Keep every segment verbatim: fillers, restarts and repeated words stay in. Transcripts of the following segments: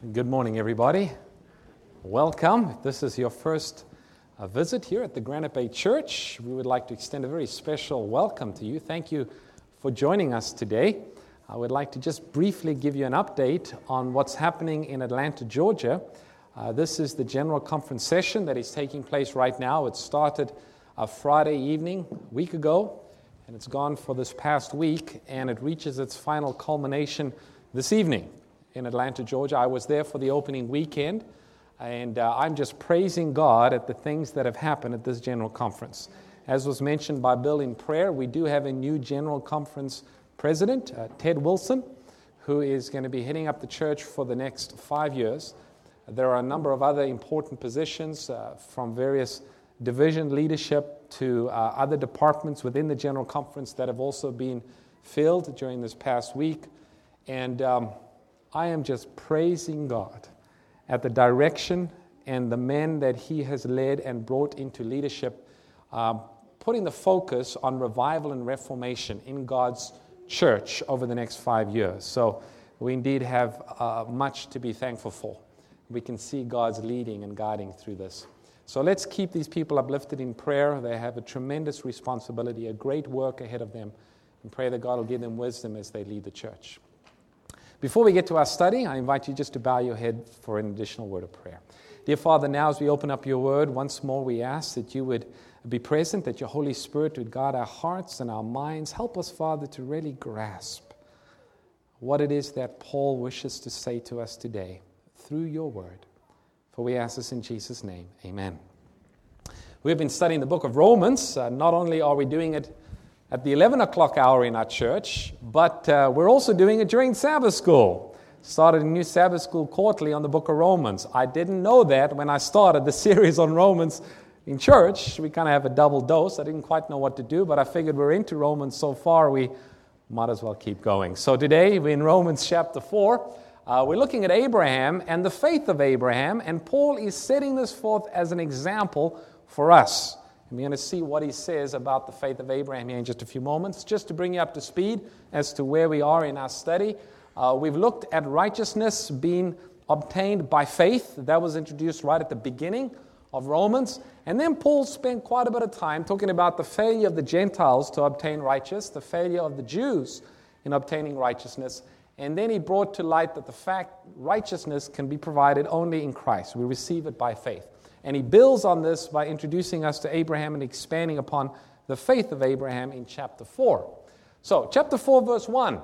Good morning, everybody. Welcome. If this is your first uh, visit here at the Granite Bay Church, we would like to extend a very special welcome to you. Thank you for joining us today. I would like to just briefly give you an update on what's happening in Atlanta, Georgia. Uh, this is the General Conference session that is taking place right now. It started uh, Friday evening, a week ago, and it's gone for this past week, and it reaches its final culmination this evening in Atlanta, Georgia. I was there for the opening weekend, and uh, I'm just praising God at the things that have happened at this General Conference. As was mentioned by Bill in prayer, we do have a new General Conference president, uh, Ted Wilson, who is going to be heading up the church for the next five years. There are a number of other important positions uh, from various division leadership to uh, other departments within the General Conference that have also been filled during this past week. And um, I am just praising God at the direction and the men that He has led and brought into leadership, uh, putting the focus on revival and reformation in God's church over the next five years. So we indeed have uh, much to be thankful for. We can see God's leading and guiding through this. So let's keep these people uplifted in prayer. They have a tremendous responsibility, a great work ahead of them, and pray that God will give them wisdom as they lead the church. Before we get to our study, I invite you just to bow your head for an additional word of prayer. Dear Father, now as we open up your word, once more we ask that you would be present, that your Holy Spirit would guide our hearts and our minds. Help us, Father, to really grasp what it is that Paul wishes to say to us today through your word. For we ask this in Jesus' name. Amen. We've been studying the book of Romans. Uh, not only are we doing it at the eleven o'clock hour in our church, but uh, we're also doing it during Sabbath school. Started a new Sabbath school quarterly on the book of Romans. I didn't know that when I started the series on Romans in church. We kind of have a double dose. I didn't quite know what to do, but I figured we're into Romans so far, we might as well keep going. So today, we're in Romans chapter four. Uh, we're looking at Abraham and the faith of Abraham, and Paul is setting this forth as an example for us. And we're going to see what he says about the faith of Abraham here in just a few moments. Just to bring you up to speed as to where we are in our study, uh, we've looked at righteousness being obtained by faith. That was introduced right at the beginning of Romans. And then Paul spent quite a bit of time talking about the failure of the Gentiles to obtain righteousness, the failure of the Jews in obtaining righteousness. And then he brought to light that the fact righteousness can be provided only in Christ. We receive it by faith. And he builds on this by introducing us to Abraham and expanding upon the faith of Abraham in chapter four. So, chapter four, verse one.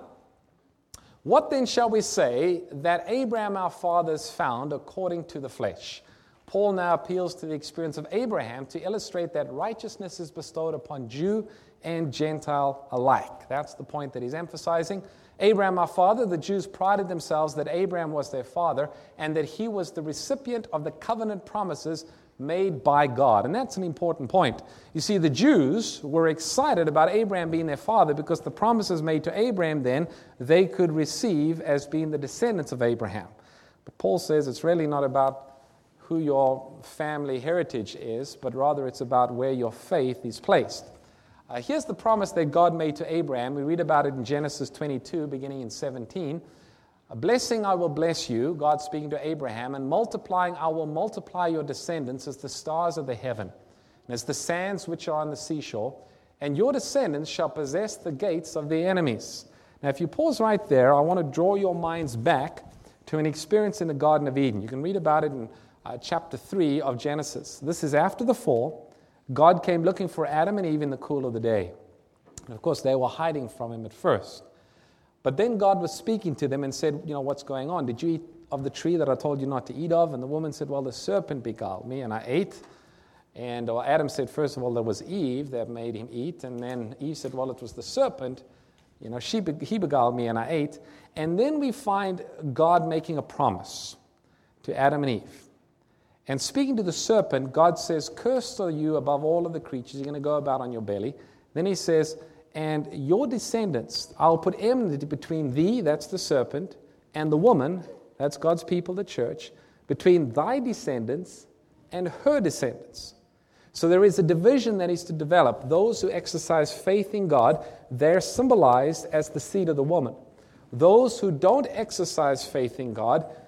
What then shall we say that Abraham our fathers found according to the flesh? Paul now appeals to the experience of Abraham to illustrate that righteousness is bestowed upon Jew and Gentile alike. That's the point that he's emphasizing. Abraham, our father, the Jews prided themselves that Abraham was their father and that he was the recipient of the covenant promises made by God. And that's an important point. You see, the Jews were excited about Abraham being their father because the promises made to Abraham then they could receive as being the descendants of Abraham. But Paul says it's really not about who your family heritage is, but rather it's about where your faith is placed. Uh, here's the promise that God made to Abraham. We read about it in Genesis twenty-two, beginning in seventeen. A blessing I will bless you, God speaking to Abraham, and multiplying I will multiply your descendants as the stars of the heaven, and as the sands which are on the seashore, and your descendants shall possess the gates of the enemies. Now, if you pause right there, I want to draw your minds back to an experience in the Garden of Eden. You can read about it in uh, chapter three of Genesis. This is after the fall. God came looking for Adam and Eve in the cool of the day. And of course, they were hiding from him at first. But then God was speaking to them and said, you know, what's going on? Did you eat of the tree that I told you not to eat of? And the woman said, well, the serpent beguiled me, and I ate. And well, Adam said, first of all, there was Eve that made him eat. And then Eve said, well, it was the serpent. You know, she he beguiled me, and I ate. And then we find God making a promise to Adam and Eve. And speaking to the serpent, God says, cursed are you above all of the creatures. You're going to go about on your belly. Then he says, and your descendants, I'll put enmity between thee, that's the serpent, and the woman, that's God's people, the church, between thy descendants and her descendants. So there is a division that is to develop. Those who exercise faith in God, they're symbolized as the seed of the woman. Those who don't exercise faith in God,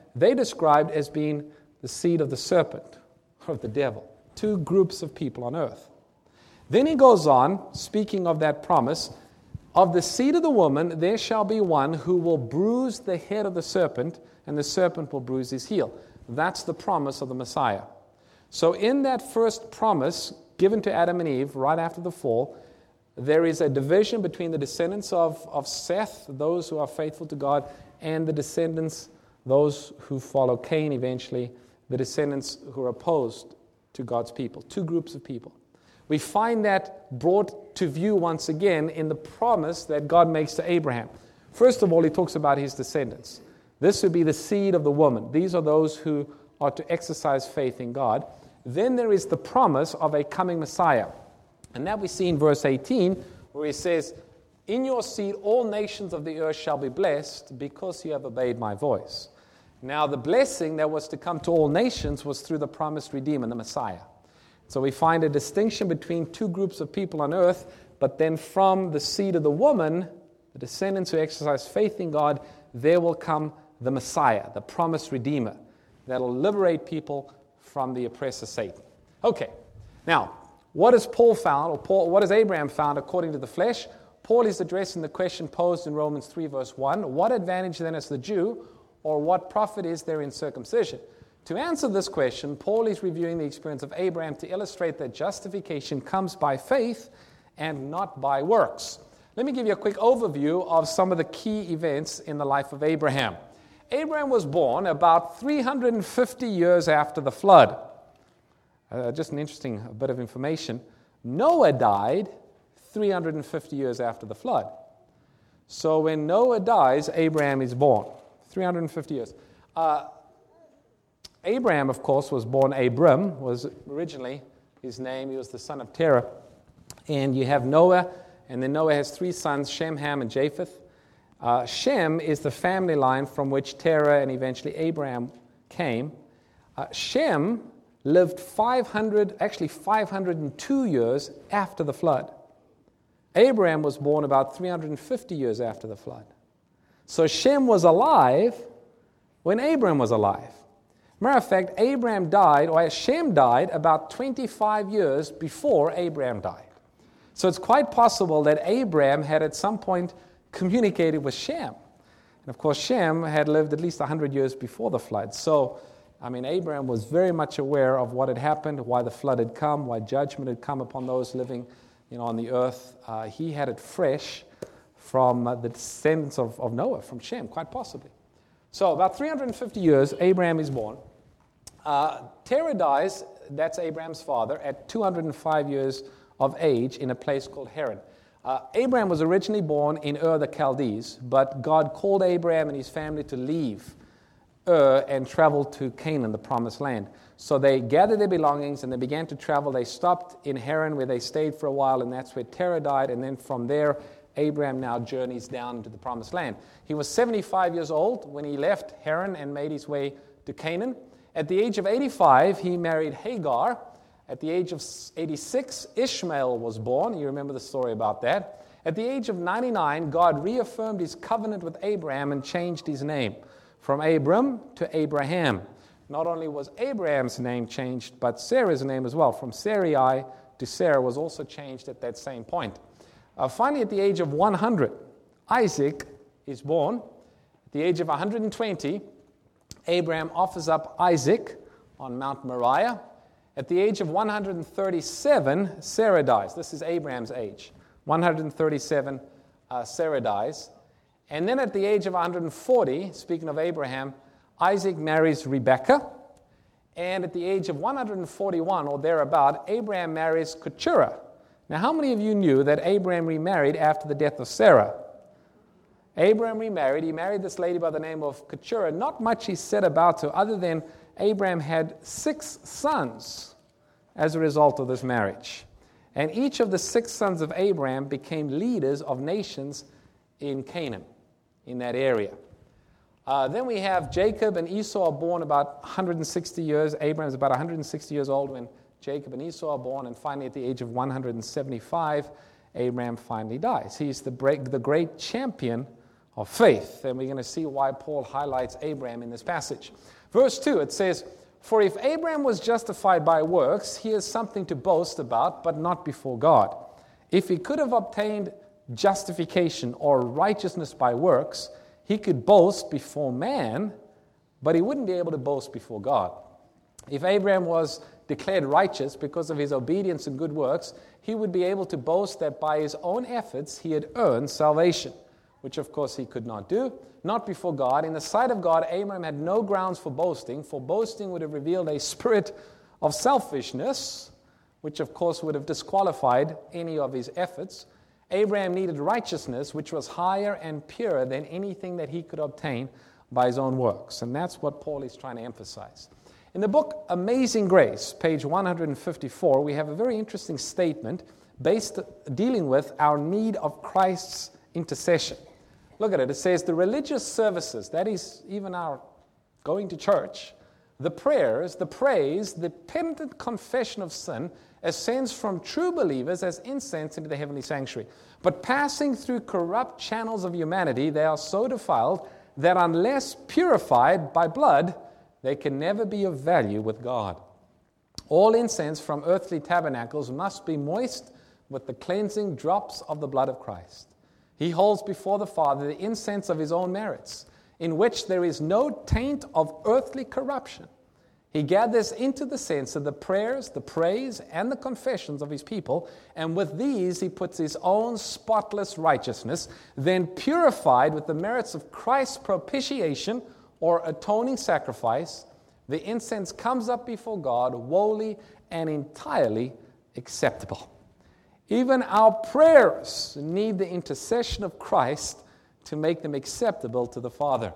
they described as being the seed of the serpent, of the devil. Two groups of people on earth. Then he goes on, speaking of that promise, of the seed of the woman, there shall be one who will bruise the head of the serpent, and the serpent will bruise his heel. That's the promise of the Messiah. So in that first promise given to Adam and Eve right after the fall, there is a division between the descendants of, of Seth, those who are faithful to God, and the descendants, those who follow Cain eventually, the descendants who are opposed to God's people. Two groups of people. We find that brought to view once again in the promise that God makes to Abraham. First of all, he talks about his descendants. This would be the seed of the woman. These are those who are to exercise faith in God. Then there is the promise of a coming Messiah. And that we see in verse eighteen, where he says, in your seed all nations of the earth shall be blessed because you have obeyed my voice. Now the blessing that was to come to all nations was through the promised Redeemer, the Messiah. So we find a distinction between two groups of people on earth, but then from the seed of the woman, the descendants who exercise faith in God, there will come the Messiah, the promised Redeemer, that will liberate people from the oppressor Satan. Okay, now, what has Paul found, or Paul, what has Abraham found according to the flesh? Paul is addressing the question posed in Romans three, verse one. What advantage then is the Jew, or what profit is there in circumcision? To answer this question, Paul is reviewing the experience of Abraham to illustrate that justification comes by faith and not by works. Let me give you a quick overview of some of the key events in the life of Abraham. Abraham was born about three hundred fifty years after the flood. Uh, just an interesting bit of information. Noah died three hundred fifty years after the flood. So when Noah dies, Abraham is born. three hundred fifty years. Uh, Abraham, of course, was born Abram, was originally his name. He was the son of Terah. And you have Noah, and then Noah has three sons, Shem, Ham, and Japheth. Uh, Shem is the family line from which Terah and eventually Abraham came. Uh, Shem lived five hundred, actually five hundred two years after the flood. Abraham was born about three hundred fifty years after the flood. So Shem was alive when Abraham was alive. Matter of fact, Abraham died, or Shem died, about twenty-five years before Abraham died. So it's quite possible that Abraham had at some point communicated with Shem. And of course, Shem had lived at least one hundred years before the flood. So, I mean, Abraham was very much aware of what had happened, why the flood had come, why judgment had come upon those living, you know, on the earth. Uh, he had it fresh from uh, the descendants of, of Noah, from Shem, quite possibly. So, about three hundred fifty years, Abraham is born. Uh, Terah dies, that's Abraham's father, at two hundred five years of age in a place called Haran. Uh, Abraham was originally born in Ur the Chaldees, but God called Abraham and his family to leave Ur and travel to Canaan, the promised land. So they gathered their belongings and they began to travel. They stopped in Haran where they stayed for a while, and that's where Terah died. And then from there, Abraham now journeys down to the promised land. He was seventy-five years old when he left Haran and made his way to Canaan. At the age of eighty-five, he married Hagar. At the age of eighty-six, Ishmael was born. You remember the story about that. At the age of ninety-nine, God reaffirmed his covenant with Abraham and changed his name from Abram to Abraham. Not only was Abraham's name changed, but Sarah's name as well. From Sarai to Sarah was also changed at that same point. Uh, finally, at the age of one hundred, Isaac is born. At the age of one hundred twenty, Abraham offers up Isaac on Mount Moriah. At the age of one hundred thirty-seven, Sarah dies. This is Abraham's age. one hundred thirty-seven, uh, Sarah dies. And then at the age of one hundred forty, speaking of Abraham, Isaac marries Rebekah. And at the age of one hundred forty-one, or thereabout, Abraham marries Keturah. Now, how many of you knew that Abraham remarried after the death of Sarah? Abraham remarried. He married this lady by the name of Keturah. Not much is said about her other than Abraham had six sons as a result of this marriage. And each of the six sons of Abraham became leaders of nations in Canaan, in that area. Uh, then we have Jacob and Esau are born about one hundred sixty years. Abraham is about one hundred sixty years old when Jacob and Esau are born. And finally, at the age of one hundred seventy-five, Abraham finally dies. He's the, break, the great champion of faith. And we're going to see why Paul highlights Abraham in this passage. Verse two, it says, "For if Abraham was justified by works, he has something to boast about, but not before God. If he could have obtained justification or righteousness by works, he could boast before man, but he wouldn't be able to boast before God. If Abraham was declared righteous because of his obedience and good works, he would be able to boast that by his own efforts he had earned salvation, which of course he could not do, not before God. In the sight of God, Abraham had no grounds for boasting, for boasting would have revealed a spirit of selfishness, which of course would have disqualified any of his efforts. Abraham needed righteousness, which was higher and purer than anything that he could obtain by his own works. And that's what Paul is trying to emphasize. In the book Amazing Grace, page one fifty-four, we have a very interesting statement based dealing with our need of Christ's intercession. Look at it. It says, the religious services, that is even our going to church, the prayers, the praise, the penitent confession of sin ascends from true believers as incense into the heavenly sanctuary. But passing through corrupt channels of humanity, they are so defiled that unless purified by blood, they can never be of value with God. All incense from earthly tabernacles must be moist with the cleansing drops of the blood of Christ. He holds before the Father the incense of his own merits, in which there is no taint of earthly corruption. He gathers into the censer the prayers, the praise, and the confessions of his people, and with these he puts his own spotless righteousness, then purified with the merits of Christ's propitiation or atoning sacrifice, the incense comes up before God wholly and entirely acceptable. Even our prayers need the intercession of Christ to make them acceptable to the Father.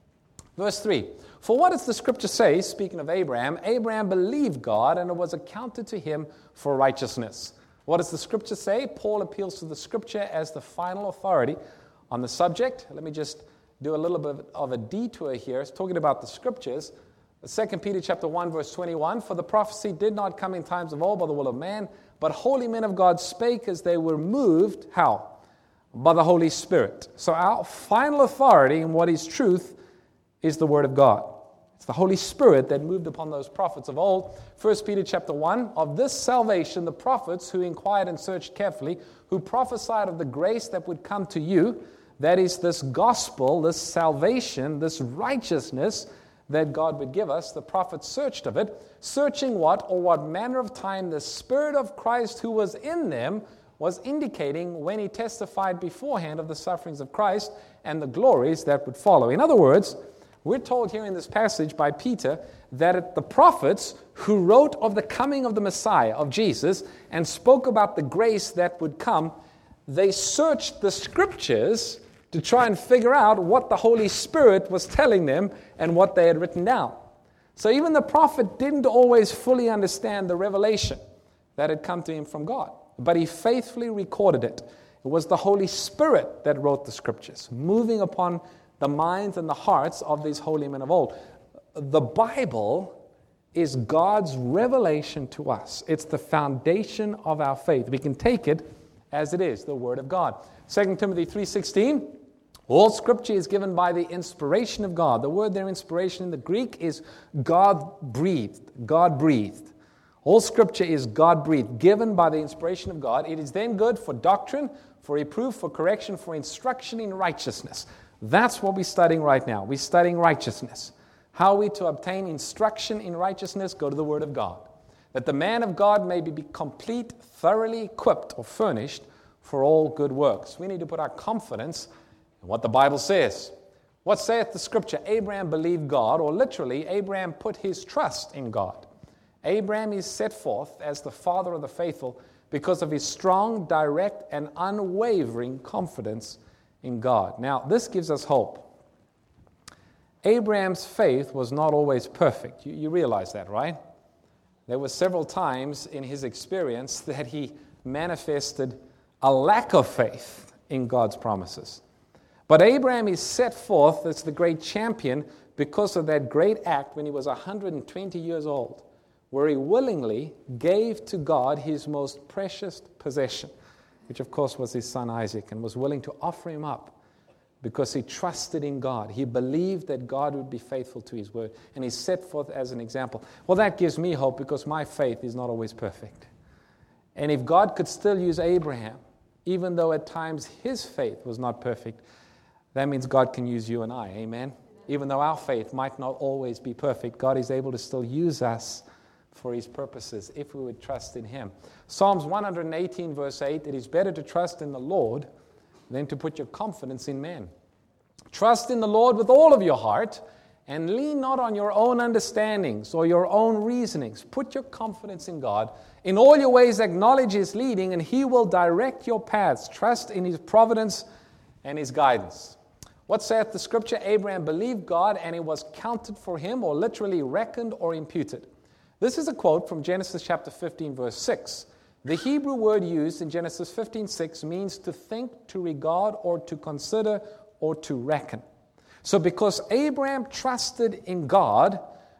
Verse three, for what does the scripture say, speaking of Abraham? Abraham believed God and it was accounted to him for righteousness. What does the scripture say? Paul appeals to the scripture as the final authority on the subject. Let me just do a little bit of a detour here. It's talking about the scriptures. Second Peter chapter one, verse twenty-one, for the prophecy did not come in times of old by the will of man, but holy men of God spake as they were moved, how? By the Holy Spirit. So our final authority in what is truth is the Word of God. It's the Holy Spirit that moved upon those prophets of old. First Peter chapter one, of this salvation the prophets who inquired and searched carefully, who prophesied of the grace that would come to you, that is this gospel, this salvation, this righteousness that God would give us. The prophets searched of it, searching what or what manner of time the Spirit of Christ who was in them was indicating when he testified beforehand of the sufferings of Christ and the glories that would follow. In other words, we're told here in this passage by Peter that the prophets who wrote of the coming of the Messiah, of Jesus, and spoke about the grace that would come, they searched the scriptures to try and figure out what the Holy Spirit was telling them and what they had written down. So even the prophet didn't always fully understand the revelation that had come to him from God, but he faithfully recorded it. It was the Holy Spirit that wrote the scriptures, moving upon the minds and the hearts of these holy men of old. The Bible is God's revelation to us. It's the foundation of our faith. We can take it as it is, the Word of God. Second Timothy three sixteen, all Scripture is given by the inspiration of God. The word there, inspiration, in the Greek is God-breathed. God-breathed. All Scripture is God-breathed, given by the inspiration of God. It is then good for doctrine, for reproof, for correction, for instruction in righteousness. That's what we're studying right now. We're studying righteousness. How are we to obtain instruction in righteousness? Go to the Word of God. That the man of God may be complete, thoroughly equipped or furnished for all good works. We need to put our confidence in what the Bible says. What saith the Scripture? Abraham believed God, or literally, Abraham put his trust in God. Abraham is set forth as the father of the faithful because of his strong, direct, and unwavering confidence in God. Now, this gives us hope. Abraham's faith was not always perfect. You, you realize that, right? There were several times in his experience that he manifested a lack of faith in God's promises. But Abraham is set forth as the great champion because of that great act when he was one hundred twenty years old, where he willingly gave to God his most precious possession, which of course was his son Isaac, and was willing to offer him up because he trusted in God. He believed that God would be faithful to his word, and he set forth as an example. Well, that gives me hope because my faith is not always perfect. And if God could still use Abraham, even though at times his faith was not perfect, that means God can use you and I, amen? Even though our faith might not always be perfect, God is able to still use us for his purposes if we would trust in him. Psalms one hundred eighteen verse eight, it is better to trust in the Lord than to put your confidence in men. Trust in the Lord with all of your heart and lean not on your own understandings or your own reasonings. Put your confidence in God. In all your ways acknowledge his leading and he will direct your paths. Trust in his providence and his guidance. What saith the scripture? Abraham believed God and it was counted for him, or literally reckoned or imputed. This is a quote from Genesis chapter fifteen verse six. The Hebrew word used in Genesis fifteen six means to think, to regard, or to consider, or to reckon. So because Abraham trusted in God,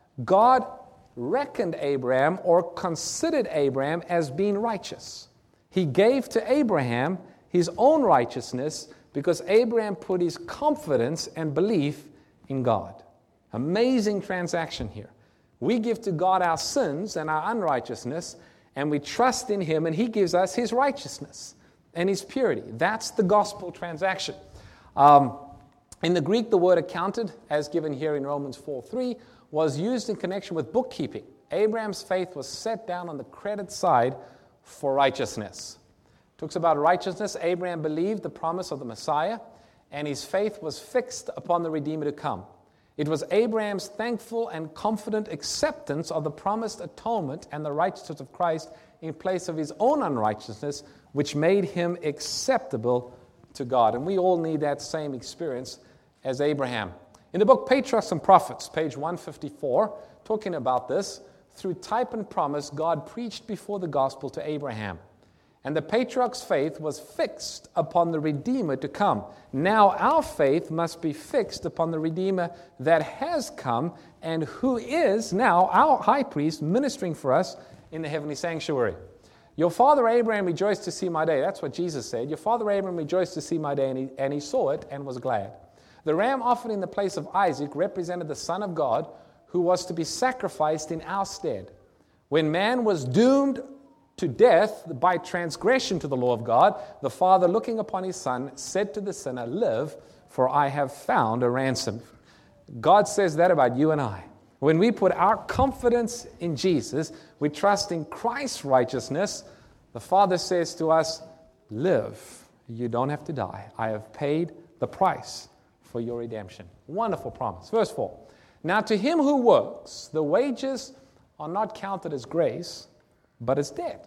God reckoned Abraham or considered Abraham as being righteous. He gave to Abraham his own righteousness because Abraham put his confidence and belief in God. Amazing transaction here. We give to God our sins and our unrighteousness, and we trust in him, and he gives us his righteousness and his purity. That's the gospel transaction. Um, in the Greek, the word accounted, as given here in Romans four three, was used in connection with bookkeeping. Abraham's faith was set down on the credit side for righteousness. Talks about righteousness. Abraham believed the promise of the Messiah, and his faith was fixed upon the Redeemer to come. It was Abraham's thankful and confident acceptance of the promised atonement and the righteousness of Christ in place of his own unrighteousness, which made him acceptable to God. And we all need that same experience as Abraham. In the book Patriarchs and Prophets, page one fifty-four, talking about this, through type and promise, God preached before the gospel to Abraham. And the patriarch's faith was fixed upon the Redeemer to come. Now our faith must be fixed upon the Redeemer that has come and who is now our high priest ministering for us in the heavenly sanctuary. Your father Abraham rejoiced to see my day. That's what Jesus said. Your father Abraham rejoiced to see my day, and he, and he saw it and was glad. The ram offered in the place of Isaac represented the Son of God who was to be sacrificed in our stead. When man was doomed to death by transgression to the law of God, the Father, looking upon his Son, said to the sinner, "Live, for I have found a ransom." God says that about you and I. When we put our confidence in Jesus, we trust in Christ's righteousness, the Father says to us, "Live. You don't have to die. I have paid the price for your redemption." Wonderful promise. Verse four. Now to him who works, the wages are not counted as grace, but as debt.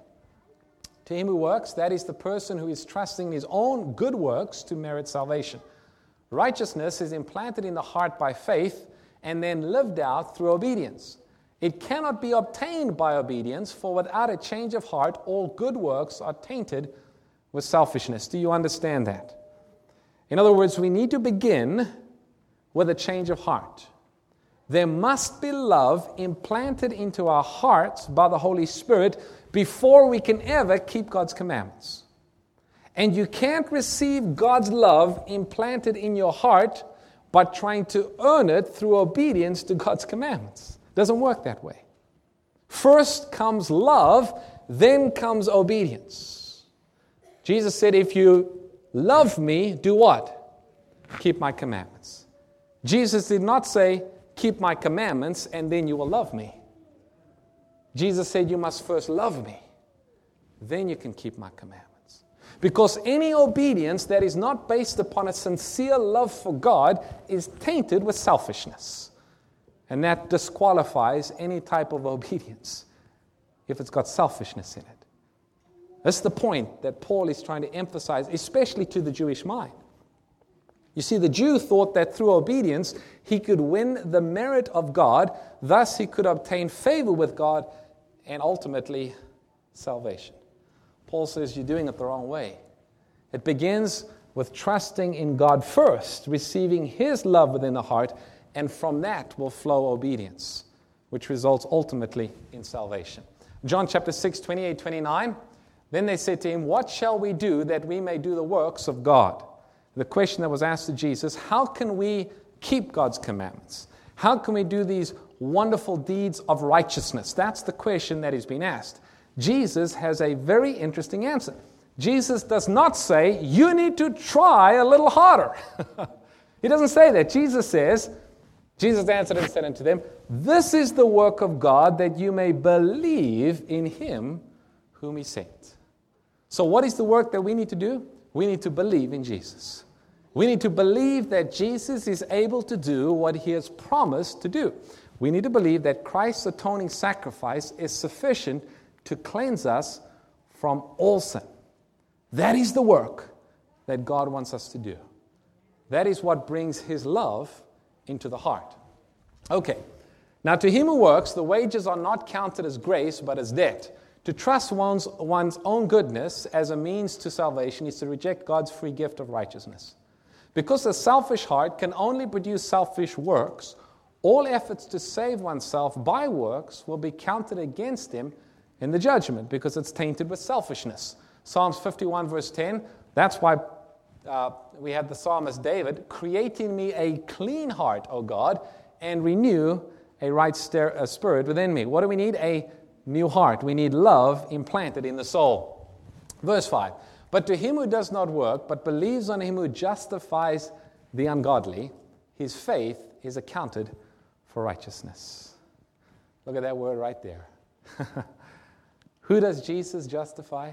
To him who works, that is the person who is trusting his own good works to merit salvation. Righteousness is implanted in the heart by faith and then lived out through obedience. It cannot be obtained by obedience, for without a change of heart, all good works are tainted with selfishness. Do you understand that? In other words, we need to begin with a change of heart. There must be love implanted into our hearts by the Holy Spirit before we can ever keep God's commandments. And you can't receive God's love implanted in your heart by trying to earn it through obedience to God's commandments. It doesn't work that way. First comes love, then comes obedience. Jesus said, if you love me, do what? Keep my commandments. Jesus did not say, keep my commandments and then you will love me. Jesus said, you must first love me. Then you can keep my commandments. Because any obedience that is not based upon a sincere love for God is tainted with selfishness. And that disqualifies any type of obedience if it's got selfishness in it. That's the point that Paul is trying to emphasize, especially to the Jewish mind. You see, the Jew thought that through obedience he could win the merit of God, thus he could obtain favor with God and ultimately salvation. Paul says you're doing it the wrong way. It begins with trusting in God first, receiving his love within the heart, and from that will flow obedience, which results ultimately in salvation. John chapter six, twenty-eight, twenty-nine, then they said to him, what shall we do that we may do the works of God? the question that was asked to Jesus, how can we keep God's commandments? How can we do these wonderful deeds of righteousness? That's the question that is being asked. Jesus has a very interesting answer. Jesus does not say, you need to try a little harder. He doesn't say that. Jesus says, Jesus answered and said unto them, this is the work of God, that you may believe in him whom he sent. So what is the work that we need to do? We need to believe in Jesus. We need to believe that Jesus is able to do what he has promised to do. We need to believe that Christ's atoning sacrifice is sufficient to cleanse us from all sin. That is the work that God wants us to do. That is what brings his love into the heart. Okay, now to him who works, the wages are not counted as grace, but as debt. To trust one's, one's own goodness as a means to salvation is to reject God's free gift of righteousness. Because a selfish heart can only produce selfish works, all efforts to save oneself by works will be counted against him in the judgment, because it's tainted with selfishness. Psalms fifty-one verse ten, that's why uh, we have the psalmist David, create in me a clean heart, O God, and renew a right st- a spirit within me. What do we need? A new heart. We need love implanted in the soul. Verse five, but to him who does not work, but believes on him who justifies the ungodly, his faith is accounted for righteousness. Look at that word right there. Who does Jesus justify?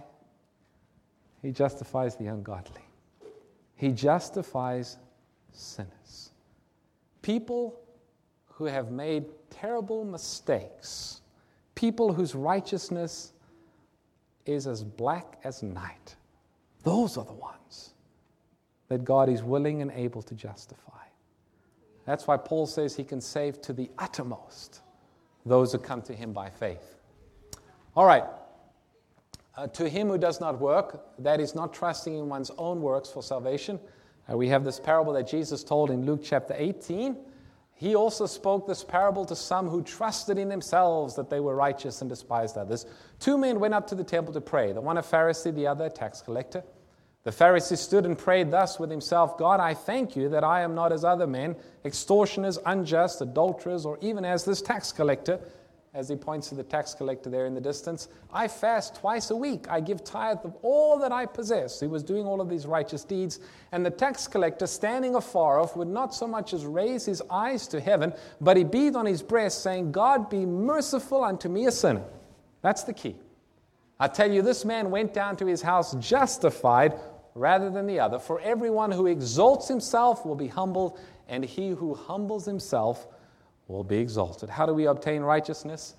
He justifies the ungodly. He justifies sinners. People who have made terrible mistakes. People whose righteousness is as black as night. Those are the ones that God is willing and able to justify. That's why Paul says he can save to the uttermost those who come to him by faith. All right. Uh, to him who does not work, that is not trusting in one's own works for salvation. Uh, we have this parable that Jesus told in Luke chapter eighteen. He also spoke this parable to some who trusted in themselves that they were righteous and despised others. Two men went up to the temple to pray, the one a Pharisee, the other a tax collector. The Pharisee stood and prayed thus with himself, God, I thank you that I am not as other men, extortioners, unjust, adulterers, or even as this tax collector. As he points to the tax collector there in the distance, I fast twice a week. I give tithe of all that I possess. He was doing all of these righteous deeds. And the tax collector, standing afar off, would not so much as raise his eyes to heaven, but he beat on his breast, saying, God, be merciful unto me, a sinner. That's the key. I tell you, this man went down to his house justified rather than the other. For everyone who exalts himself will be humbled, and he who humbles himself will be exalted. How do we obtain righteousness?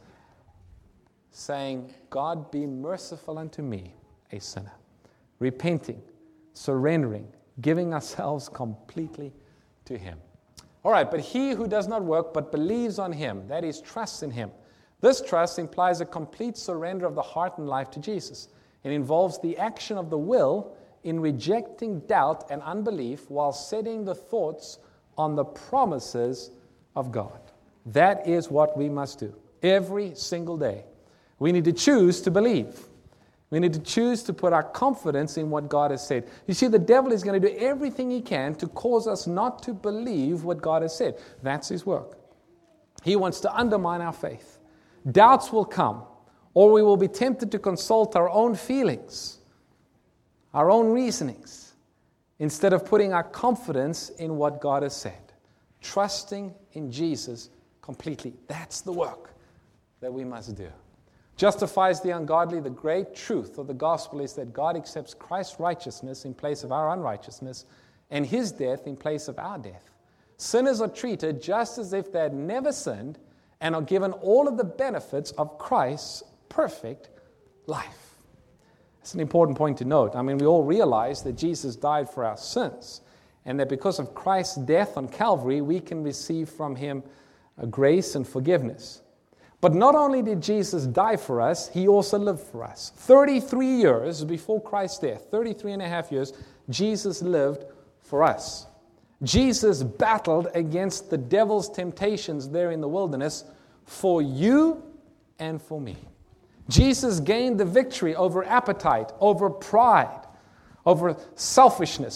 Saying, God, be merciful unto me, a sinner. Repenting, surrendering, giving ourselves completely to him. All right, but he who does not work but believes on him, that is, trusts in him. This trust implies a complete surrender of the heart and life to Jesus. It involves the action of the will in rejecting doubt and unbelief while setting the thoughts on the promises of God. That is what we must do every single day. We need to choose to believe. We need to choose to put our confidence in what God has said. You see, the devil is going to do everything he can to cause us not to believe what God has said. That's his work. He wants to undermine our faith. Doubts will come, or we will be tempted to consult our own feelings, our own reasonings, instead of putting our confidence in what God has said. Trusting in Jesus completely. That's the work that we must do. Justifies the ungodly. The great truth of the gospel is that God accepts Christ's righteousness in place of our unrighteousness and his death in place of our death. Sinners are treated just as if they had never sinned and are given all of the benefits of Christ's perfect life. It's an important point to note. I mean, we all realize that Jesus died for our sins and that because of Christ's death on Calvary, we can receive from him grace and forgiveness. But not only did Jesus die for us, he also lived for us. thirty-three years before Christ's death, thirty-three and a half years, Jesus lived for us. Jesus battled against the devil's temptations there in the wilderness for you and for me. Jesus gained the victory over appetite, over pride, over selfishness.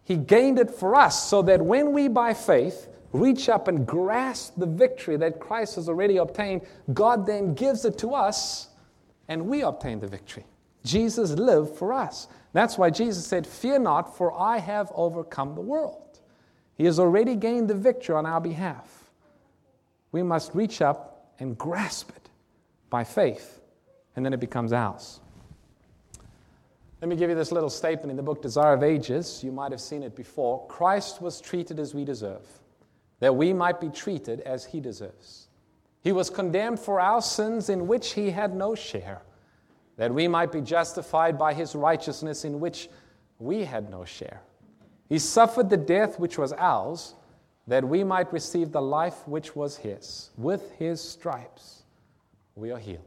He gained it for us so that when we, by faith, reach up and grasp the victory that Christ has already obtained, God then gives it to us, and we obtain the victory. Jesus lived for us. That's why Jesus said, "Fear not, for I have overcome the world." He has already gained the victory on our behalf. We must reach up and grasp it by faith, and then it becomes ours. Let me give you this little statement in the book Desire of Ages. You might have seen it before. Christ was treated as we deserve, that we might be treated as He deserves. He was condemned for our sins in which He had no share, that we might be justified by His righteousness in which we had no share. He suffered the death which was ours, that we might receive the life which was His. With His stripes we are healed.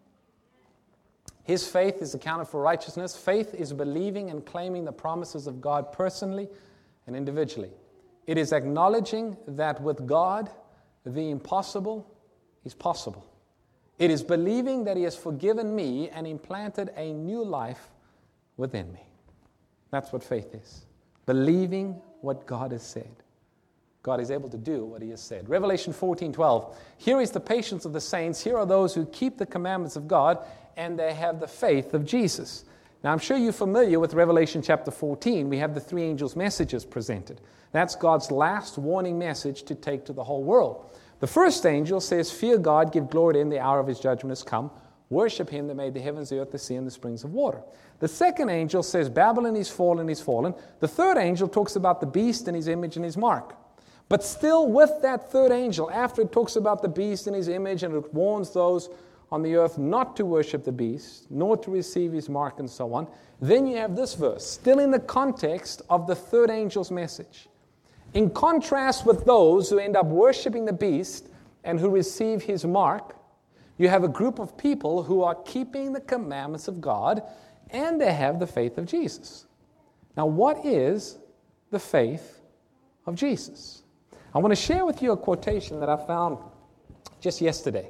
His faith is accounted for righteousness. Faith is believing and claiming the promises of God personally and individually. It is acknowledging that with God, the impossible is possible. It is believing that He has forgiven me and implanted a new life within me. That's what faith is. Believing what God has said. God is able to do what He has said. Revelation fourteen twelve. Here is the patience of the saints. Here are those who keep the commandments of God, and they have the faith of Jesus. Now, I'm sure you're familiar with Revelation chapter fourteen. We have the three angels' messages presented. That's God's last warning message to take to the whole world. The first angel says, "Fear God, give glory to Him, the hour of His judgment has come. Worship Him that made the heavens, the earth, the sea, and the springs of water." The second angel says, "Babylon is fallen, is fallen." The third angel talks about the beast and his image and his mark. But still with that third angel, after it talks about the beast and his image, and it warns those on the earth not to worship the beast, nor to receive his mark, and so on, then you have this verse, still in the context of the third angel's message. In contrast with those who end up worshiping the beast and who receive his mark, you have a group of people who are keeping the commandments of God, and they have the faith of Jesus. Now, what is the faith of Jesus? I want to share with you a quotation that I found just yesterday.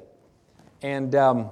And um,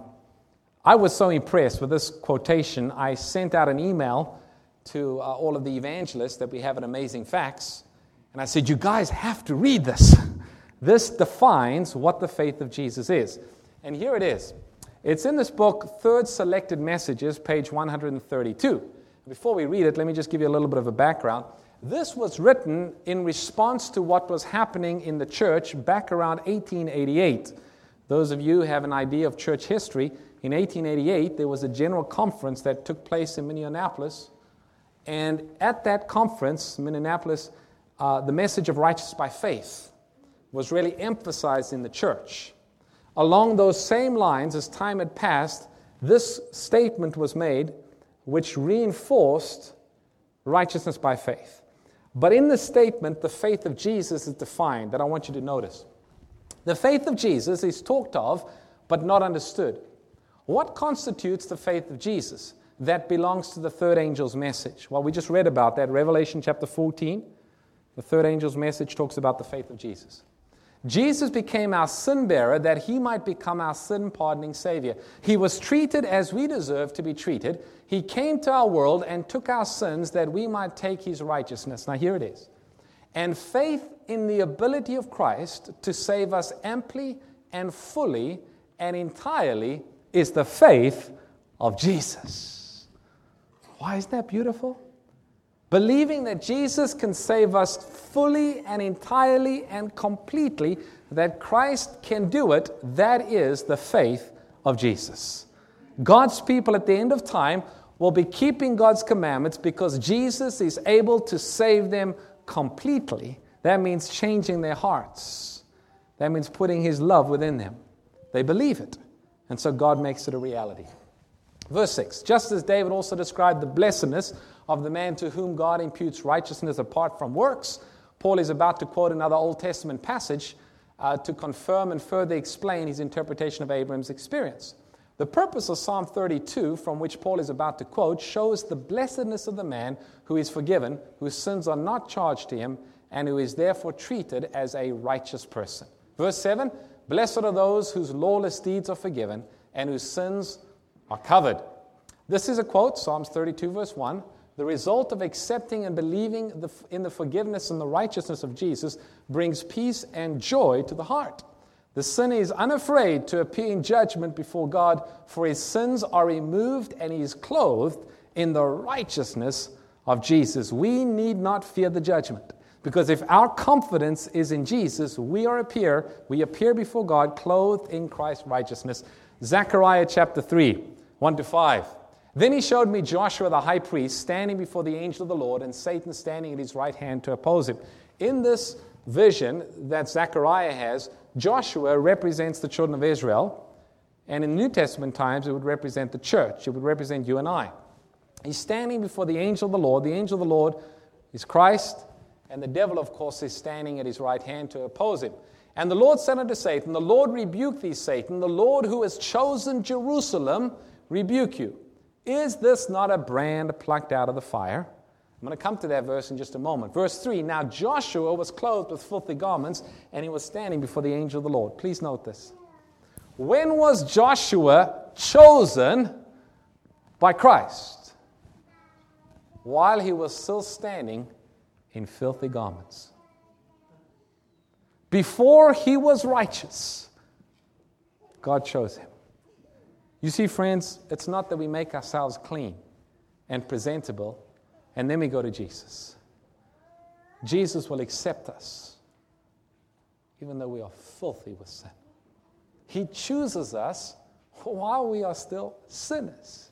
I was so impressed with this quotation, I sent out an email to uh, all of the evangelists that we have at Amazing Facts, and I said, "You guys have to read this. This defines what the faith of Jesus is." And here it is. It's in this book, Third Selected Messages, page one hundred thirty-two. Before we read it, let me just give you a little bit of a background. This was written in response to what was happening in the church back around eighteen eighty-eight. Those of you who have an idea of church history, in eighteen eighty-eight, there was a general conference that took place in Minneapolis. And at that conference, Minneapolis, uh, the message of righteousness by faith was really emphasized in the church. Along those same lines, as time had passed, this statement was made which reinforced righteousness by faith. But in the statement, the faith of Jesus is defined, that I want you to notice. The faith of Jesus is talked of, but not understood. What constitutes the faith of Jesus that belongs to the third angel's message? Well, we just read about that, Revelation chapter fourteen. The third angel's message talks about the faith of Jesus. Jesus became our sin bearer that He might become our sin pardoning Savior. He was treated as we deserve to be treated. He came to our world and took our sins that we might take His righteousness. Now here it is. And faith in the ability of Christ to save us amply and fully and entirely is the faith of Jesus. Why is that beautiful? Believing that Jesus can save us fully and entirely and completely, that Christ can do it, that is the faith of Jesus. God's people at the end of time will be keeping God's commandments because Jesus is able to save them completely. That means changing their hearts. That means putting His love within them. They believe it, and so God makes it a reality. Verse six, just as David also described the blessedness of the man to whom God imputes righteousness apart from works, Paul is about to quote another Old Testament passage uh, to confirm and further explain his interpretation of Abraham's experience. The purpose of Psalm thirty-two, from which Paul is about to quote, shows the blessedness of the man who is forgiven, whose sins are not charged to him, and who is therefore treated as a righteous person. Verse seven, blessed are those whose lawless deeds are forgiven and whose sins are covered. This is a quote, Psalms thirty-two, verse one, The result of accepting and believing the, in the forgiveness and the righteousness of Jesus brings peace and joy to the heart. The sinner is unafraid to appear in judgment before God, for his sins are removed and he is clothed in the righteousness of Jesus. We need not fear the judgment, because if our confidence is in Jesus, we are appear, we appear before God clothed in Christ's righteousness. Zechariah chapter three, one to five. Then he showed me Joshua the high priest standing before the angel of the Lord, and Satan standing at his right hand to oppose him. In this vision that Zechariah has, Joshua represents the children of Israel, and in New Testament times it would represent the church. It would represent you and I. He's standing before the angel of the Lord. The angel of the Lord is Christ, and the devil, of course, is standing at his right hand to oppose him. And the Lord said unto Satan, the Lord rebuke thee, Satan. The Lord who has chosen Jerusalem rebuke you. Is this not a brand plucked out of the fire? I'm going to come to that verse in just a moment. Verse three, now Joshua was clothed with filthy garments, and he was standing before the angel of the Lord. Please note this. When was Joshua chosen by Christ? While he was still standing in filthy garments. Before he was righteous, God chose him. You see, friends, it's not that we make ourselves clean and presentable and then we go to Jesus. Jesus will accept us even though we are filthy with sin. He chooses us while we are still sinners.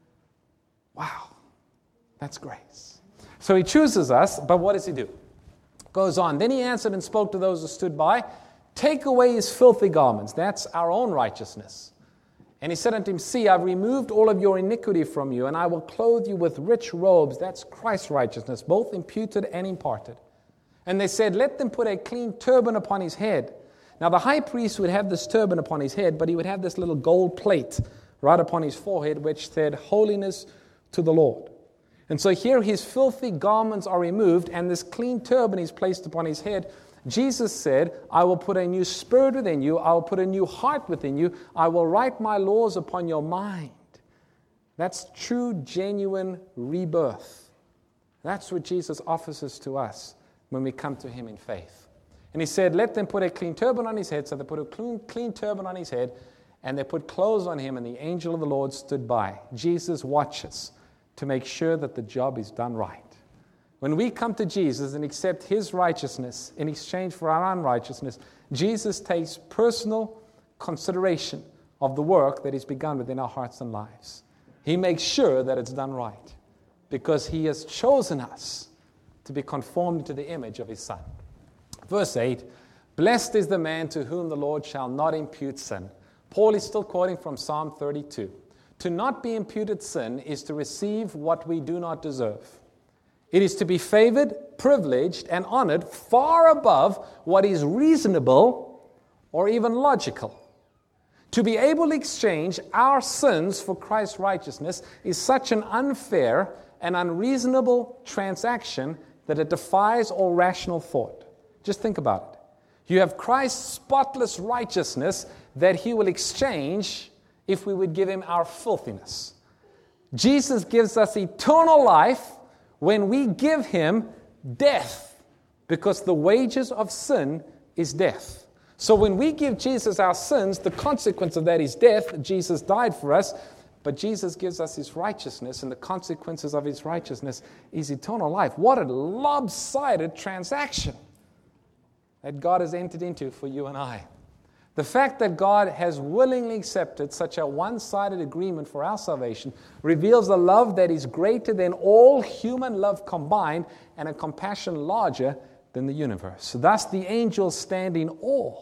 Wow, that's grace. So he chooses us, but what does he do? Goes on. Then he answered and spoke to those who stood by, take away his filthy garments. That's our own righteousness. And he said unto him, see, I've removed all of your iniquity from you, and I will clothe you with rich robes. That's Christ's righteousness, both imputed and imparted. And they said, let them put a clean turban upon his head. Now the high priest would have this turban upon his head, but he would have this little gold plate right upon his forehead, which said, holiness to the Lord. And so here his filthy garments are removed, and this clean turban is placed upon his head. Jesus said, I will put a new spirit within you. I will put a new heart within you. I will write my laws upon your mind. That's true, genuine rebirth. That's what Jesus offers us to us when we come to him in faith. And he said, let them put a clean turban on his head. So they put a clean, clean turban on his head, and they put clothes on him, and the angel of the Lord stood by. Jesus watches to make sure that the job is done right. When we come to Jesus and accept his righteousness in exchange for our unrighteousness, Jesus takes personal consideration of the work that is begun within our hearts and lives. He makes sure that it's done right because he has chosen us to be conformed to the image of his Son. Verse eight, blessed is the man to whom the Lord shall not impute sin. Paul is still quoting from Psalm thirty-two. To not be imputed sin is to receive what we do not deserve. It is to be favored, privileged, and honored far above what is reasonable or even logical. To be able to exchange our sins for Christ's righteousness is such an unfair and unreasonable transaction that it defies all rational thought. Just think about it. You have Christ's spotless righteousness that he will exchange if we would give him our filthiness. Jesus gives us eternal life when we give him death, because the wages of sin is death. So when we give Jesus our sins, the consequence of that is death. Jesus died for us, but Jesus gives us his righteousness, and the consequences of his righteousness is eternal life. What a lopsided transaction that God has entered into for you and I. The fact that God has willingly accepted such a one-sided agreement for our salvation reveals a love that is greater than all human love combined and a compassion larger than the universe. Thus the angels stand in awe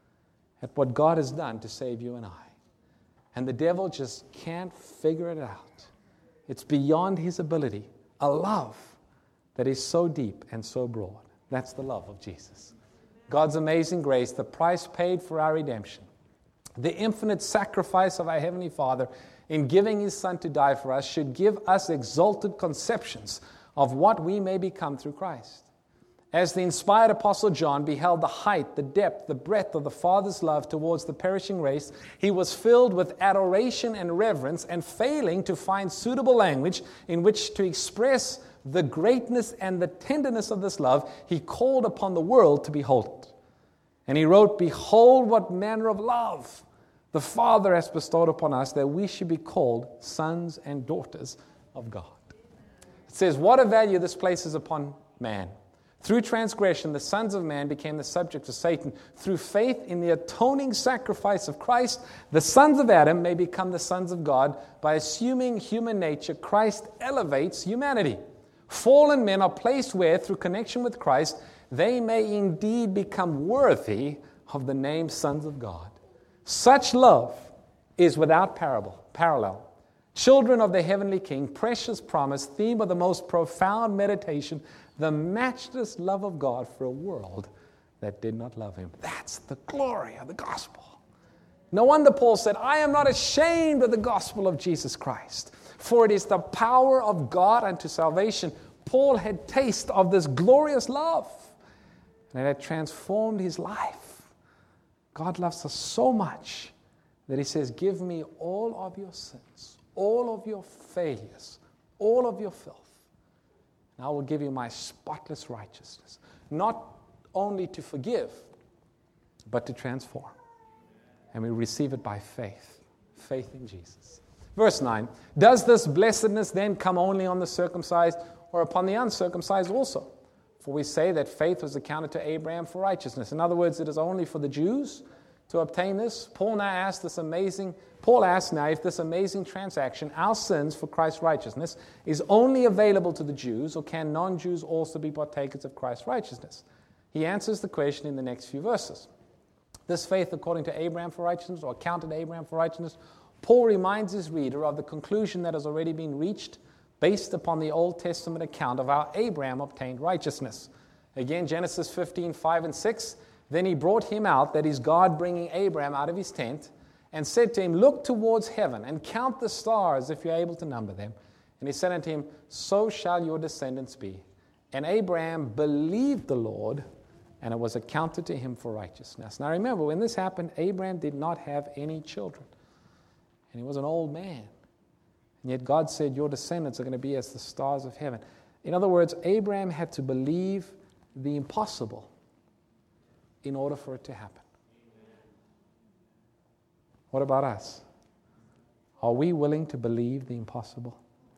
at what God has done to save you and I. And the devil just can't figure it out. It's beyond his ability. A love that is so deep and so broad. That's the love of Jesus. God's amazing grace, the price paid for our redemption, the infinite sacrifice of our Heavenly Father in giving his Son to die for us should give us exalted conceptions of what we may become through Christ. As the inspired Apostle John beheld the height, the depth, the breadth of the Father's love towards the perishing race, he was filled with adoration and reverence, and failing to find suitable language in which to express the greatness and the tenderness of this love, he called upon the world to behold it. And he wrote, "Behold what manner of love the Father has bestowed upon us, that we should be called sons and daughters of God." It says, what a value this places upon man. Through transgression, the sons of man became the subjects of Satan. Through faith in the atoning sacrifice of Christ, the sons of Adam may become the sons of God. By assuming human nature, Christ elevates humanity. Fallen men are placed where, through connection with Christ, they may indeed become worthy of the name sons of God. Such love is without parable, parallel. Children of the heavenly King, precious promise, theme of the most profound meditation, the matchless love of God for a world that did not love him. That's the glory of the gospel. No wonder Paul said, "I am not ashamed of the gospel of Jesus Christ, for it is the power of God unto salvation." Paul had taste of this glorious love, and it had transformed his life. God loves us so much that he says, "Give me all of your sins, all of your failures, all of your filth. And I will give you my spotless righteousness." Not only to forgive, but to transform. And we receive it by faith. Faith in Jesus. Verse nine. Does this blessedness then come only on the circumcised, or upon the uncircumcised also? For we say that faith was accounted to Abraham for righteousness. In other words, it is only for the Jews to obtain this. Paul now asks this amazing, Paul asks now if this amazing transaction, our sins for Christ's righteousness, is only available to the Jews, or can non-Jews also be partakers of Christ's righteousness? He answers the question in the next few verses. This faith according to Abraham for righteousness, or accounted to Abraham for righteousness, Paul reminds his reader of the conclusion that has already been reached based upon the Old Testament account of how Abraham obtained righteousness. Again, Genesis fifteen, five and six, "Then he brought him out," that is God bringing Abraham out of his tent, "and said to him, Look towards heaven, and count the stars, if you are able to number them. And he said unto him, So shall your descendants be. And Abraham believed the Lord, and it was accounted to him for righteousness." Now remember, when this happened, Abraham did not have any children. And he was an old man. And yet God said, "Your descendants are going to be as the stars of heaven." In other words, Abraham had to believe the impossible in order for it to happen. What about us? Are we willing to believe the impossible?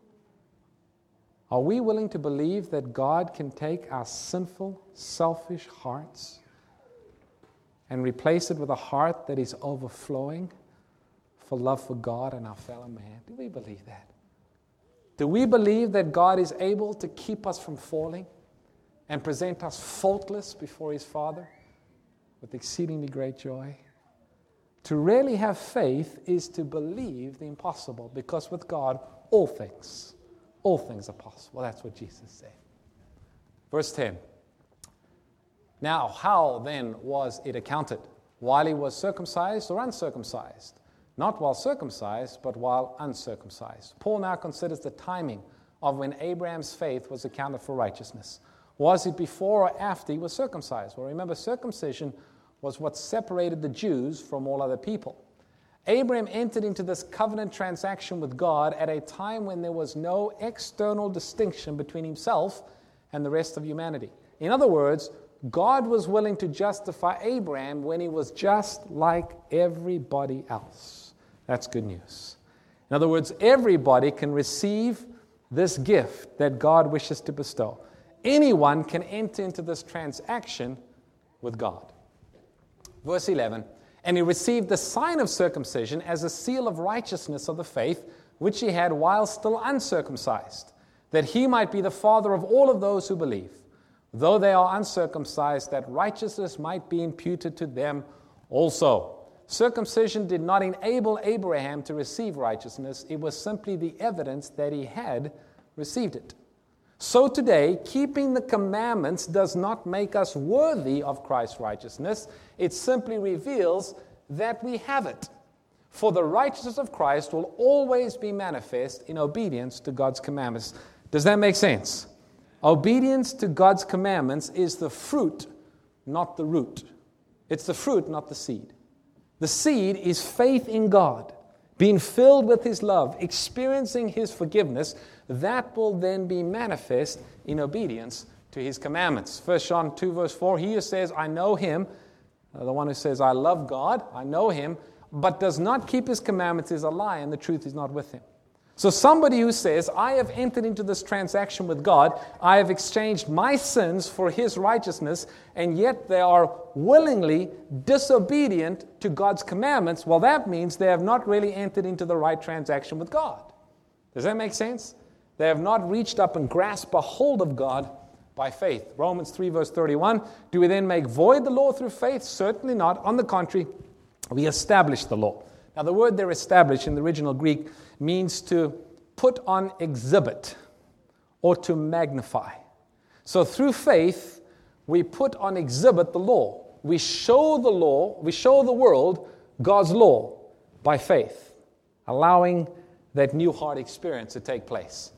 Are we willing to believe that God can take our sinful, selfish hearts and replace it with a heart that is overflowing for love for God and our fellow man? Do we believe that? Do we believe that God is able to keep us from falling and present us faultless before his Father with exceedingly great joy? To really have faith is to believe the impossible, because with God, all things, all things are possible. That's what Jesus said. Verse ten. Now, how then was it accounted? While he was circumcised or uncircumcised? Not while circumcised, but while uncircumcised. Paul now considers the timing of when Abraham's faith was accounted for righteousness. Was it before or after he was circumcised? Well, remember, circumcision was what separated the Jews from all other people. Abraham entered into this covenant transaction with God at a time when there was no external distinction between himself and the rest of humanity. In other words, God was willing to justify Abraham when he was just like everybody else. That's good news. In other words, everybody can receive this gift that God wishes to bestow. Anyone can enter into this transaction with God. Verse eleven, "And he received the sign of circumcision as a seal of righteousness of the faith, which he had while still uncircumcised, that he might be the father of all of those who believe, though they are uncircumcised, that righteousness might be imputed to them also." Circumcision did not enable Abraham to receive righteousness. It was simply the evidence that he had received it. So today, keeping the commandments does not make us worthy of Christ's righteousness. It simply reveals that we have it. For the righteousness of Christ will always be manifest in obedience to God's commandments. Does that make sense? Obedience to God's commandments is the fruit, not the root. It's the fruit, not the seed. The seed is faith in God, being filled with His love, experiencing His forgiveness. That will then be manifest in obedience to His commandments. First John two verse four, he who says, I know Him, uh, the one who says, I love God, I know Him, but does not keep His commandments is a lie, and the truth is not with him. So somebody who says, I have entered into this transaction with God, I have exchanged my sins for His righteousness, and yet they are willingly disobedient to God's commandments, well, that means they have not really entered into the right transaction with God. Does that make sense? They have not reached up and grasped a hold of God by faith. Romans three verse thirty-one, do we then make void the law through faith? Certainly not. On the contrary, we establish the law. Now, the word there, establish, in the original Greek, means to put on exhibit or to magnify. So through faith, we put on exhibit the law. We show the law, we show the world God's law by faith, allowing that new heart experience to take place.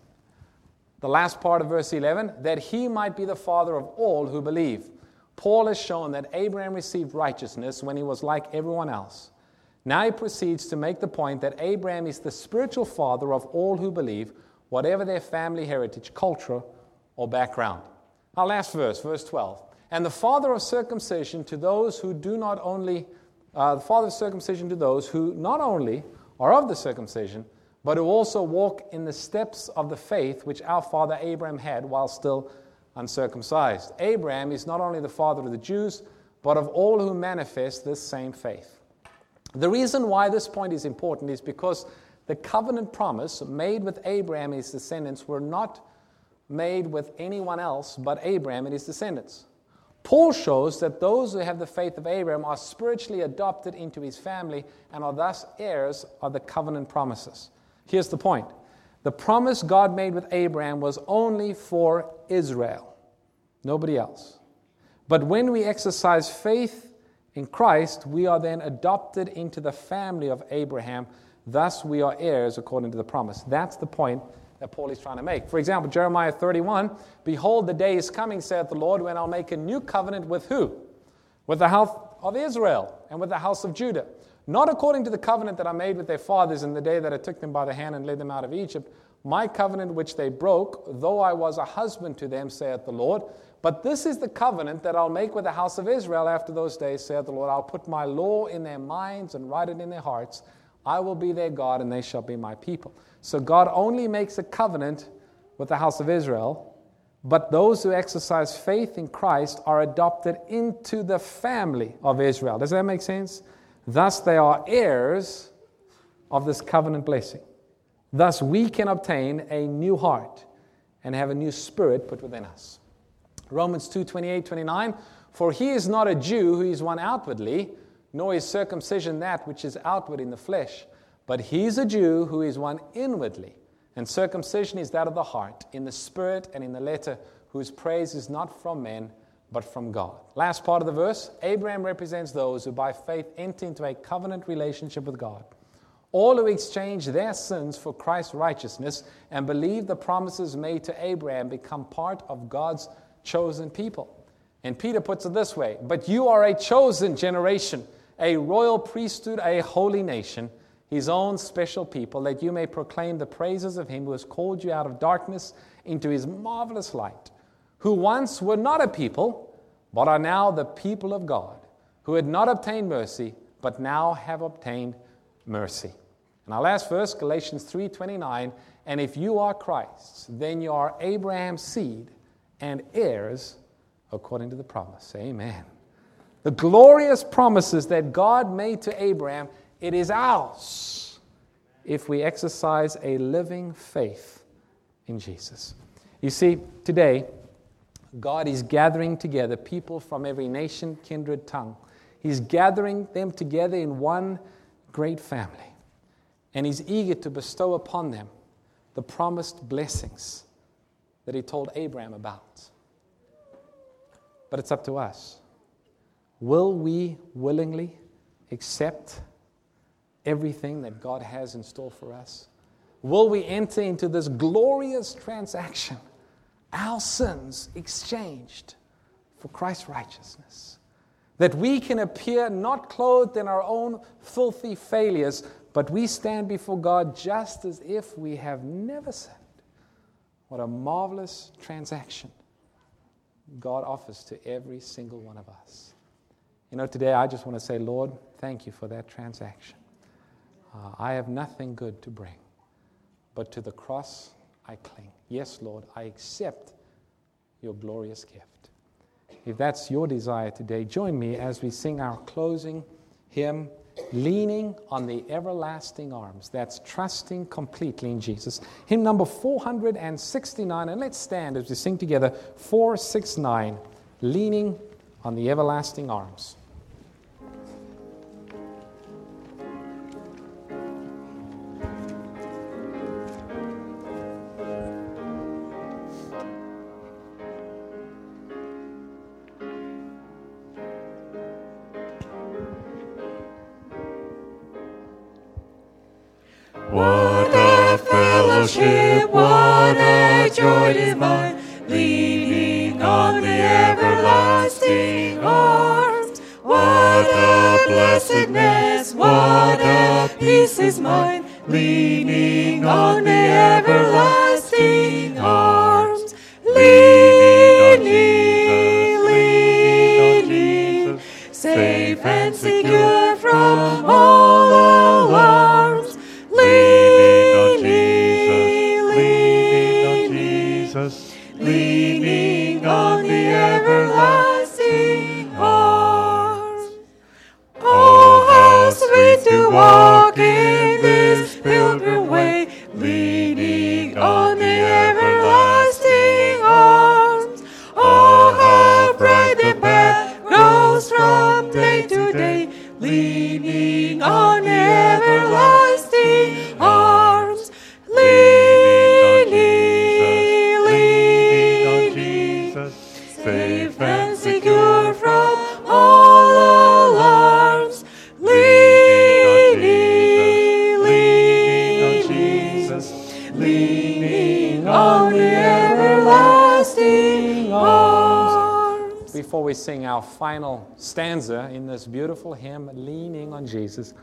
The last part of verse eleven, that He might be the father of all who believe. Paul has shown that Abraham received righteousness when he was like everyone else. Now he proceeds to make the point that Abraham is the spiritual father of all who believe, whatever their family heritage, culture, or background. Our last verse, verse twelve. And the father of circumcision to those who do not only, uh, the father of circumcision to those who not only are of the circumcision, but who also walk in the steps of the faith which our father Abraham had while still uncircumcised. Abraham is not only the father of the Jews, but of all who manifest this same faith. The reason why this point is important is because the covenant promise made with Abraham and his descendants were not made with anyone else but Abraham and his descendants. Paul shows that those who have the faith of Abraham are spiritually adopted into his family and are thus heirs of the covenant promises. Here's the point. The promise God made with Abraham was only for Israel, nobody else. But when we exercise faith in Christ, we are then adopted into the family of Abraham. Thus, we are heirs according to the promise. That's the point that Paul is trying to make. For example, Jeremiah thirty-one, behold, the day is coming, saith the Lord, when I'll make a new covenant with who? With the house of Israel and with the house of Judah. Not according to the covenant that I made with their fathers in the day that I took them by the hand and led them out of Egypt, my covenant which they broke, though I was a husband to them, saith the Lord. But this is the covenant that I'll make with the house of Israel after those days, saith the Lord. I'll put my law in their minds and write it in their hearts. I will be their God, and they shall be my people. So God only makes a covenant with the house of Israel, but those who exercise faith in Christ are adopted into the family of Israel. Does that make sense? Thus they are heirs of this covenant blessing. Thus we can obtain a new heart and have a new spirit put within us. Romans two, twenty-eight, twenty-nine, for he is not a Jew who is one outwardly, nor is circumcision that which is outward in the flesh, but he is a Jew who is one inwardly, and circumcision is that of the heart, in the spirit and in the letter, whose praise is not from men, but from God. Last part of the verse, Abraham represents those who by faith enter into a covenant relationship with God. All who exchange their sins for Christ's righteousness and believe the promises made to Abraham become part of God's chosen people. And Peter puts it this way, but you are a chosen generation, a royal priesthood, a holy nation, his own special people, that you may proclaim the praises of him who has called you out of darkness into his marvelous light, who once were not a people, but are now the people of God, who had not obtained mercy, but now have obtained mercy. And our last verse, Galatians three twenty-nine, and if you are Christ's, then you are Abraham's seed and heirs according to the promise. Amen. The glorious promises that God made to Abraham, it is ours if we exercise a living faith in Jesus. You see, today, God is gathering together people from every nation, kindred, tongue. He's gathering them together in one great family. And he's eager to bestow upon them the promised blessings that he told Abraham about. But it's up to us. Will we willingly accept everything that God has in store for us? Will we enter into this glorious transaction our sins exchanged for Christ's righteousness. That we can appear not clothed in our own filthy failures, but we stand before God just as if we have never sinned. What a marvelous transaction God offers to every single one of us. You know, today I just want to say, Lord, thank you for that transaction. Uh, I have nothing good to bring, but to the cross I cling. Yes, Lord, I accept your glorious gift. If that's your desire today, join me as we sing our closing hymn, Leaning on the Everlasting Arms. That's trusting completely in Jesus. Hymn number four hundred sixty-nine. And let's stand as we sing together, four sixty-nine, Leaning on the Everlasting Arms. What a fellowship, what a joy divine, leaning on the everlasting arms. What a blessedness, what a peace is mine, leaning on the everlasting arms. Leaning, leaning, safe and secure from all alarms. Leaning on the everlasting arms. Oh, how sweet to walk in this pilgrim way, leaning on the everlasting arms. Oh, how bright the path grows from day to day, leaning on the everlasting arms. Safe and secure from all alarms, leaning, leaning on Jesus, leaning on the everlasting arms. Before we sing our final stanza in this beautiful hymn, Leaning on Jesus,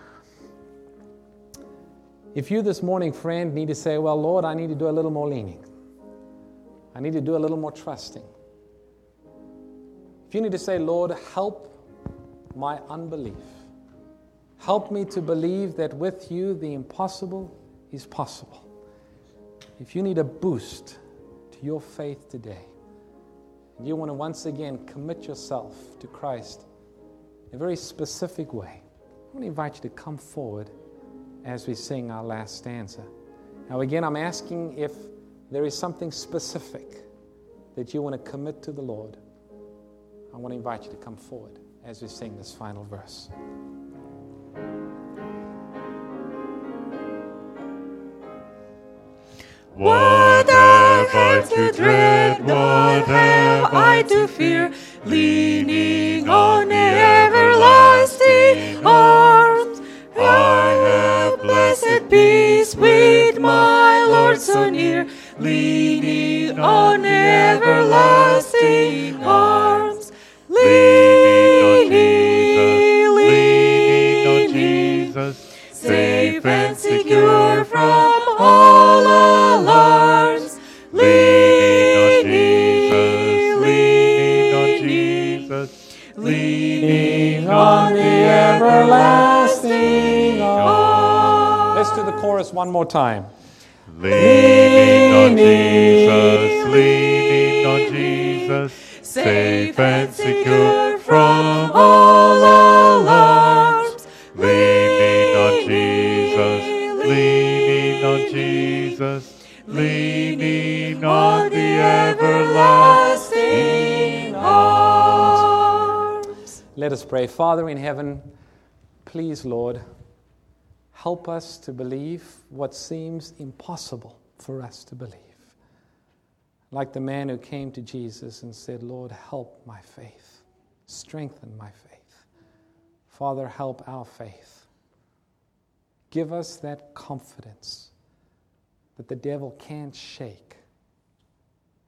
if you this morning, friend, need to say, well, Lord, I need to do a little more leaning. I need to do a little more trusting. If you need to say, Lord, help my unbelief. Help me to believe that with you the impossible is possible. If you need a boost to your faith today, and you want to once again commit yourself to Christ in a very specific way, I want to invite you to come forward as we sing our last stanza. Now again, I'm asking if there is something specific that you want to commit to the Lord. I want to invite you to come forward as we sing this final verse. What have I to dread? What have I to fear? Leaning on the everlasting arms, I have blessed peace with my Lord so near. Leaning on the everlasting arms. Leaning, leaning on Jesus, safe and secure from all alarms. Leaning, leaning on Jesus, leaning on the everlasting arms. Let's do the chorus one more time. Leaning on Jesus, leaning on Jesus, safe and secure from all alarms. Leaning on Jesus, leaning on Jesus, leaning on the everlasting arms. Let us pray. Father in heaven, please, Lord, help us to believe what seems impossible for us to believe. Like the man who came to Jesus and said, Lord, help my faith. Strengthen my faith. Father, help our faith. Give us that confidence that the devil can't shake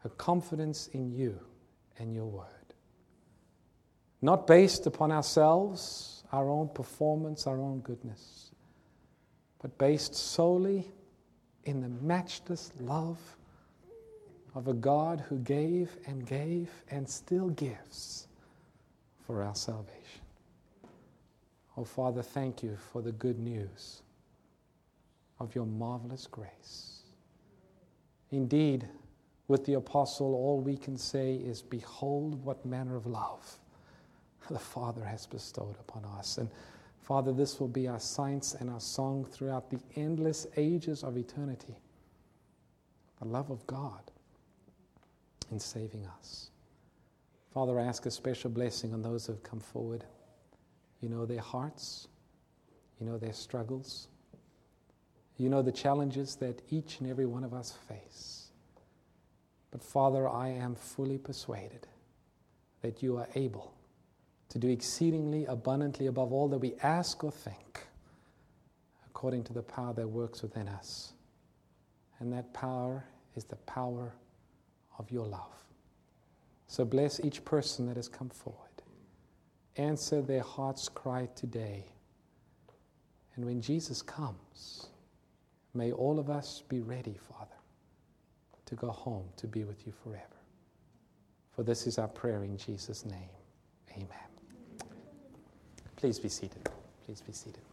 a confidence in you and your word. Not based upon ourselves, our own performance, our own goodness, but based solely in the matchless love of a God who gave and gave and still gives for our salvation. Oh, Father, thank you for the good news of your marvelous grace. Indeed, with the apostle, all we can say is, behold what manner of love the Father has bestowed upon us. And Father, this will be our science and our song throughout the endless ages of eternity. The love of God in saving us. Father, I ask a special blessing on those who have come forward. You know their hearts. You know their struggles. You know the challenges that each and every one of us face. But Father, I am fully persuaded that you are able to do exceedingly abundantly above all that we ask or think, according to the power that works within us. And that power is the power of your love. So bless each person that has come forward. Answer their heart's cry today. And when Jesus comes, may all of us be ready, Father, to go home to be with you forever. For this is our prayer in Jesus' name. Amen. Please be seated. Please be seated.